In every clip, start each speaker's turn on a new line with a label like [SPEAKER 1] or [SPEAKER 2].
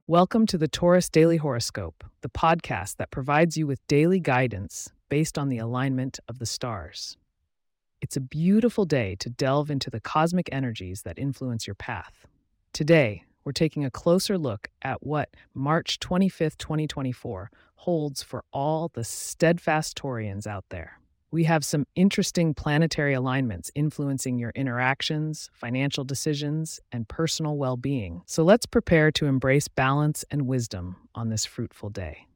[SPEAKER 1] Welcome to the Taurus Daily Horoscope, the podcast that provides you with daily guidance based on the alignment of the stars. It's a beautiful day to delve into the cosmic energies that influence your path. Today, we're taking a closer look at what March 25th, 2024 holds for all the steadfast Taurians out there. We have some interesting planetary alignments influencing your interactions, financial decisions, and personal well being. So let's prepare to embrace balance and wisdom on this fruitful day.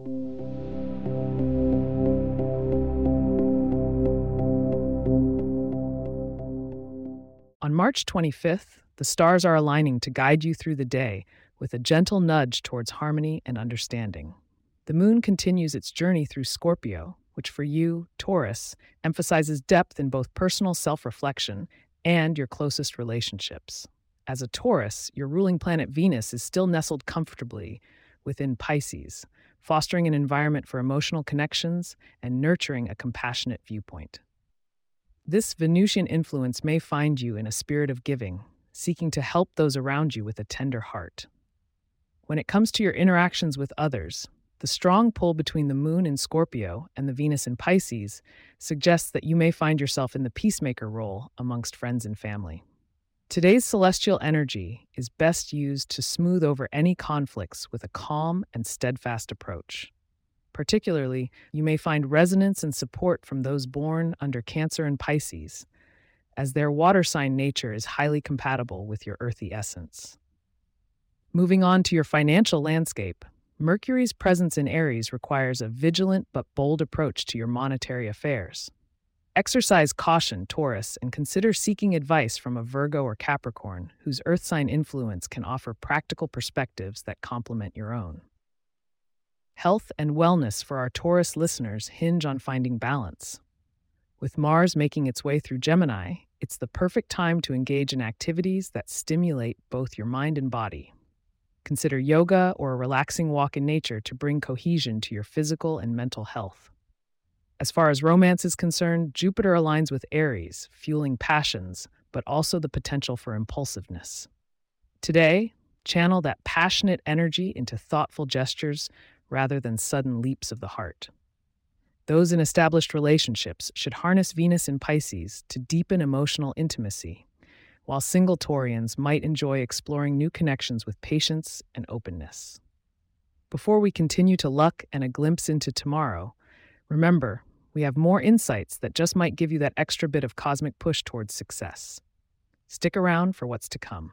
[SPEAKER 1] On March 25th, the stars are aligning to guide you through the day with a gentle nudge towards harmony and understanding. The moon continues its journey through Scorpio, which for you, Taurus, emphasizes depth in both personal self-reflection and your closest relationships. As a Taurus, your ruling planet Venus is still nestled comfortably within Pisces, fostering an environment for emotional connections and nurturing a compassionate viewpoint. This Venusian influence may find you in a spirit of giving, seeking to help those around you with a tender heart. When it comes to your interactions with others, the strong pull between the moon in Scorpio and the Venus in Pisces suggests that you may find yourself in the peacemaker role amongst friends and family. Today's celestial energy is best used to smooth over any conflicts with a calm and steadfast approach. Particularly, you may find resonance and support from those born under Cancer and Pisces, as their water sign nature is highly compatible with your earthy essence. Moving on to your financial landscape, Mercury's presence in Aries requires a vigilant but bold approach to your monetary affairs. Exercise caution, Taurus, and consider seeking advice from a Virgo or Capricorn, whose earth sign influence can offer practical perspectives that complement your own. Health and wellness for our Taurus listeners hinge on finding balance. With Mars making its way through Gemini, it's the perfect time to engage in activities that stimulate both your mind and body. Consider yoga or a relaxing walk in nature to bring cohesion to your physical and mental health. As far as romance is concerned, Jupiter aligns with Aries, fueling passions, but also the potential for impulsiveness. Today, channel that passionate energy into thoughtful gestures rather than sudden leaps of the heart. Those in established relationships should harness Venus in Pisces to deepen emotional intimacy, while single Taurians might enjoy exploring new connections with patience and openness. Before we continue to luck and a glimpse into tomorrow, remember, we have more insights that just might give you that extra bit of cosmic push towards success. Stick around for what's to come.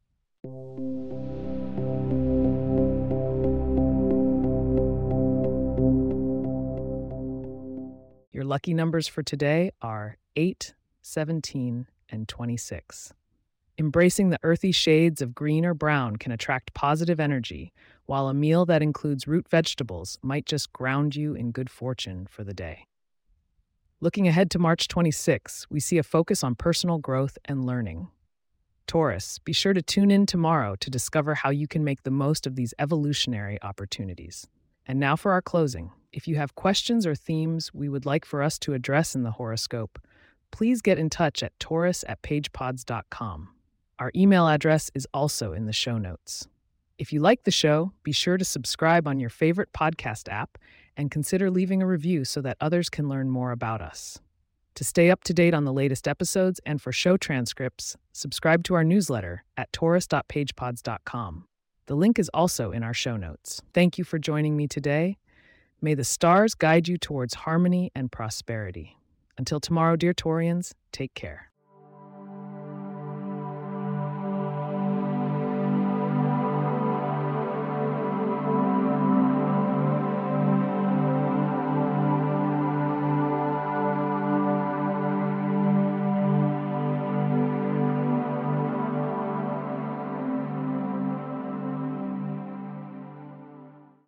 [SPEAKER 1] Your lucky numbers for today are 8, 17, and 26. Embracing the earthy shades of green or brown can attract positive energy, while a meal that includes root vegetables might just ground you in good fortune for the day. Looking ahead to March 26, we see a focus on personal growth and learning. Taurus, be sure to tune in tomorrow to discover how you can make the most of these evolutionary opportunities. And now for our closing. If you have questions or themes we would like for us to address in the horoscope, please get in touch at taurus@pagepods.com. Our email address is also in the show notes. If you like the show, be sure to subscribe on your favorite podcast app and consider leaving a review so that others can learn more about us. To stay up to date on the latest episodes and for show transcripts, subscribe to our newsletter at taurus.pagepods.com. The link is also in our show notes. Thank you for joining me today. May the stars guide you towards harmony and prosperity. Until tomorrow, dear Taurians, take care.